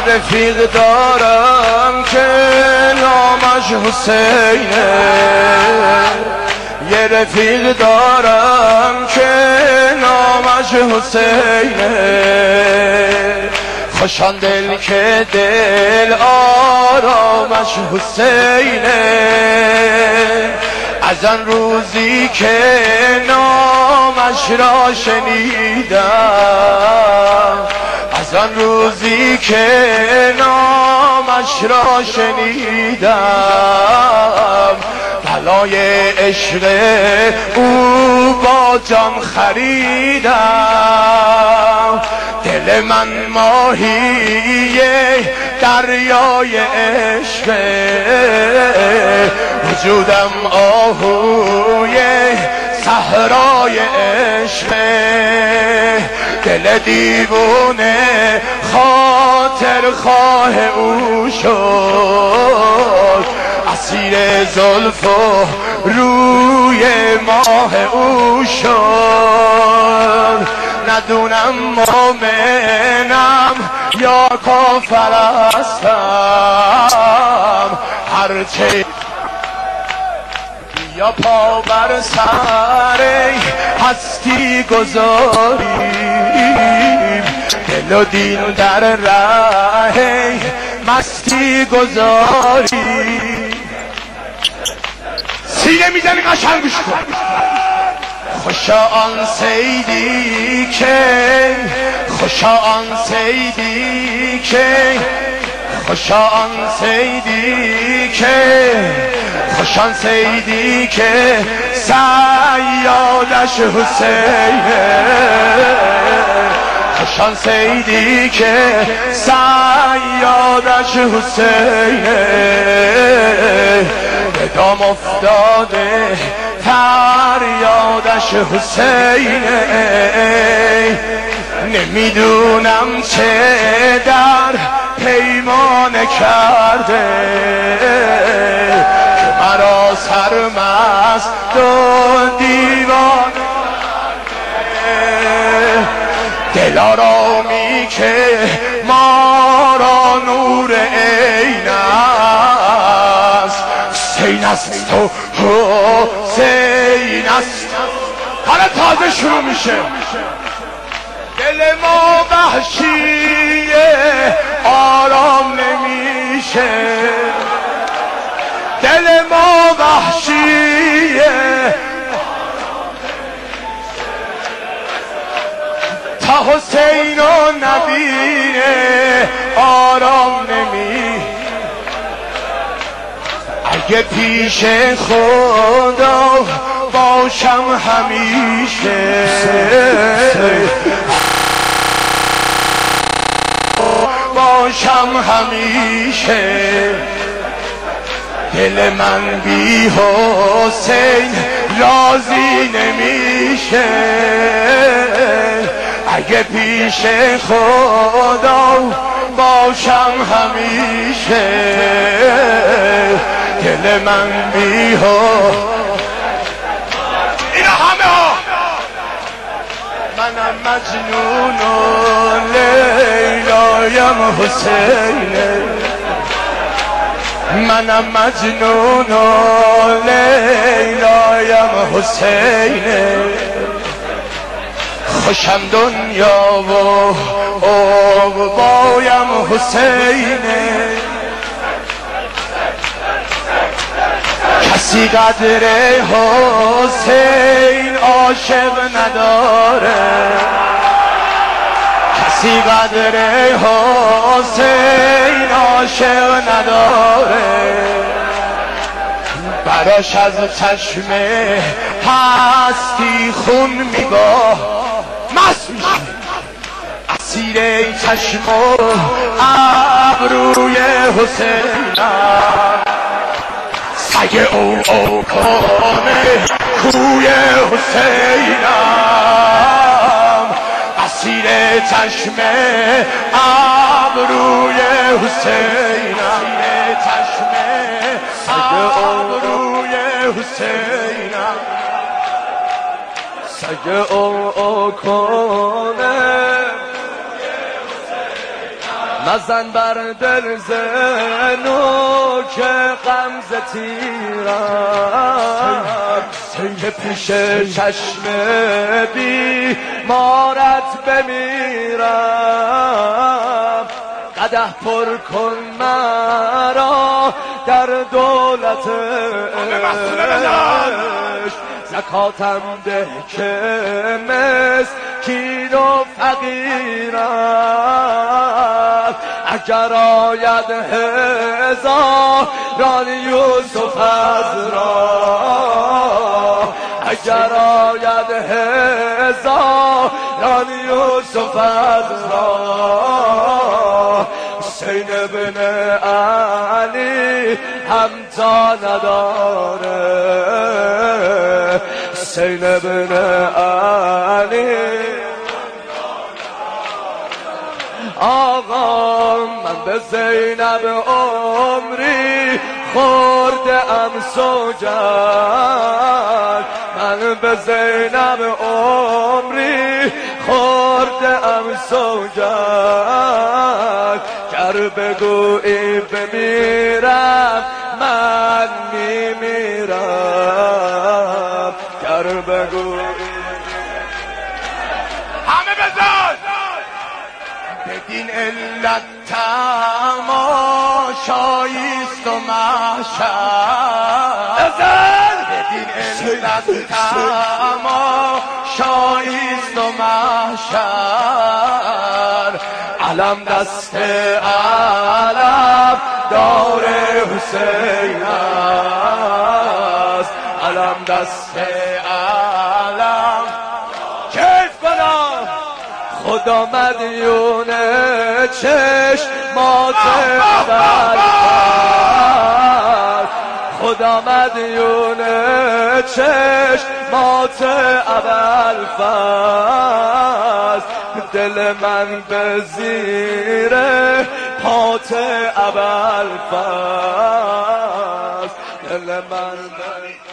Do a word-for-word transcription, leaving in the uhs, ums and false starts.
رفیق دارم که نامش حسینه، یه رفیق دارم که نامش حسینه. خوشان دل که دل آرامش حسینه، از آن روزی که نامش را شنیدم، از آن روزی که نامش را شنیدم، بلای عشق او با جان خریدم. دل من ماهی دریای عشق، وجودم آهوی صحرای عشق. دل دیوونه خاطر خواه او شد، اسیر زلف و روی ماه او شد. ندونم مومنم یا کافر هستم، هرچه یا پا بر سر هستی گذاریم، دل و دین در راه مستی گذاریم. سینه میزنی قشنگ گوش کن. خوشا آن سیدی که، خوشا آن سیدی که، خوشا آن سیدی که، خوشا آن سیدی که صیادش حسینه، خوشا آن سیدی که صیادش حسینه. به دام افتاده فریادش حسینه، نمیدونم چه در پیمانه کرده که مرا سرمست و دیوانه کرده. دلارامی که ما را نور عین است، حسین است و حسین است. حالا تازه شروع میشه. دل ما وحشیه آرام نمیشه، دل ما وحشیه تا حسین رو نبینه آرام نمیشه. اگه پیش خدا باشم همیشه، باشم همیشه، دل من بی حسین راضی نمیشه. اگه پیش خدا باشم همیشه، دل من بی حسین. اینا همه ها منم مجنون و لیلایم حسینه، منم مجنون و لیلایم حسینه. خوشم دنیا و عقبایم حسینه، کسی قدر حسین عاشق نداره، کسی قدر حسین عاشق نداره. براش از چشم هستی خون میباه، مست میشه اسیر چشم و ابروی حسینم. سگ او او کنه کوی حسینم، اسیر چشم ابروی حسینم، چشم ابروی حسینم. سگ او او کنه مزن بر دل زنو که غمزه تیرم که پیش چشم بیمارت بمیرم قدح پر کن مرا در دولتش زکاتم ده که مسکین و فقیرم اگر آید هزاران یوسف از راه اگر آید هزاران یوسف از راه حسین بن علی همتا نداره حسین بن علی آقا من به زینب عمری خورده ام سوگند من به زینب عمری خورده ام سوگند گر بگویی بمیرم من میمیرم گر بگویی همه بزن بدین علت تماشاییست و محشر بدین علت تماشاییست و محشر علم دست علم دار حسین است علم دست علم کیف کنم خدا مدیونه چشمات ابوالفضل خدا مدیونه چشمات ابوالفضل دل من به زیر پات ابوالفضل دل من به